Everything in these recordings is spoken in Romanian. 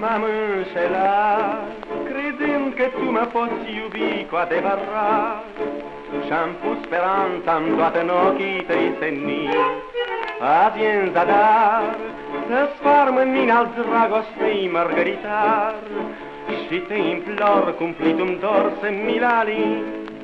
M-am înșelat, credând că tu mă poți iubi cu adevărat, și-am pus speranța-n toată în ochii tăi senin. Azi e în zadar să sfarm în mine al dragostei mărgăritar, și te implor, cumplit-mi dor să mi-l alin.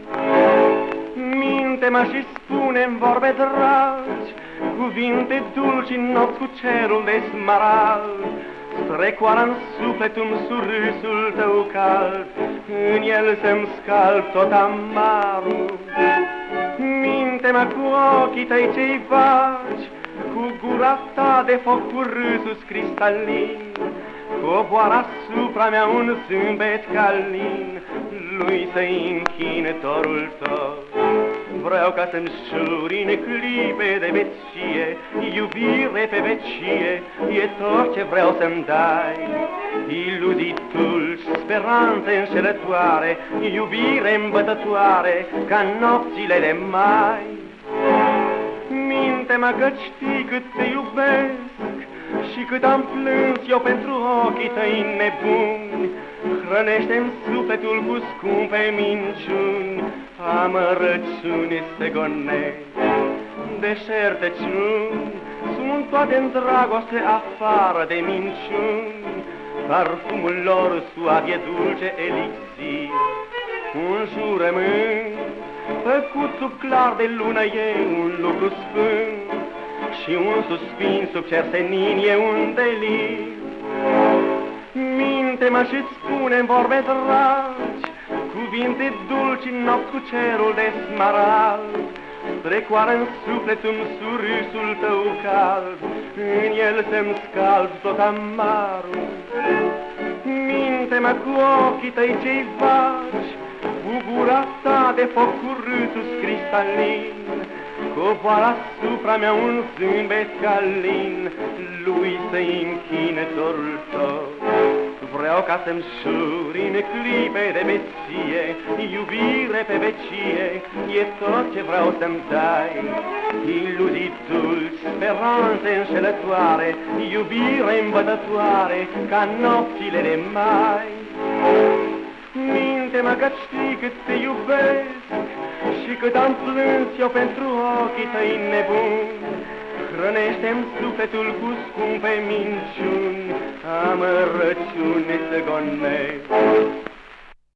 Minte-mă și spune-mi vorbe dragi, cuvinte dulci în nopți cu cerul de smarald. Strecoară-n sufletul-mi surâsul tău cald, în el să-mi scalp tot amarul. Minte-mă cu ochii tăi ce-i vaci, cu gura ta de foc, cu râsul cristalin. Coboară asupra mea un zâmbet calin, lui să-i închine dorul tău. Vreau ca să-mi juri în clipe de vecie, iubire pe vecie, e tot ce vreau să-mi dai. Iluzii dulci, speranțe înșelătoare, iubire îmbătătoare, ca nopțile de mai. Minte-mă că știi cât te iubesc și cât am plâns eu pentru ochii tăi nebuni. Hrănește-mi sufletul cu scumpe minciuni, amărăciuni se gonești. Deșertăciuni sunt toate-n dragoste afară de minciuni, parfumul lor suav e dulce elixir. Un jurământ făcut sub clar de lună e un lucru sfânt, și un suspin sub cer senin e un delir. Minte-mă și-ți spune-mi vorbe dragi, cuvinte dulci în nopți cu cerul de smarald. Strecoară-n sufletul-mi surâsul tău cald, în el să-mi scald tot amarul. Minte-mă cu ochii tăi ce-i vaci, cu gura ta de foc, cu râsul cristalin. Coboară asupra mea un zâmbet calin, lui să-i închine dorul tău. Vreau ca să-mi juri în clipe de vecie, iubire pe vecie, e tot ce vreau să-mi dai. Iluzii dulci, speranțe înșelătoare, iubire îmbătătoare, ca nopțile de mai. Minte-mă că știi cât te iubesc și cât am plâns eu pentru ochii tăi nebuni. Hrănește-mi sufletul cu scumpe minciuni, amărăciuni să gonești.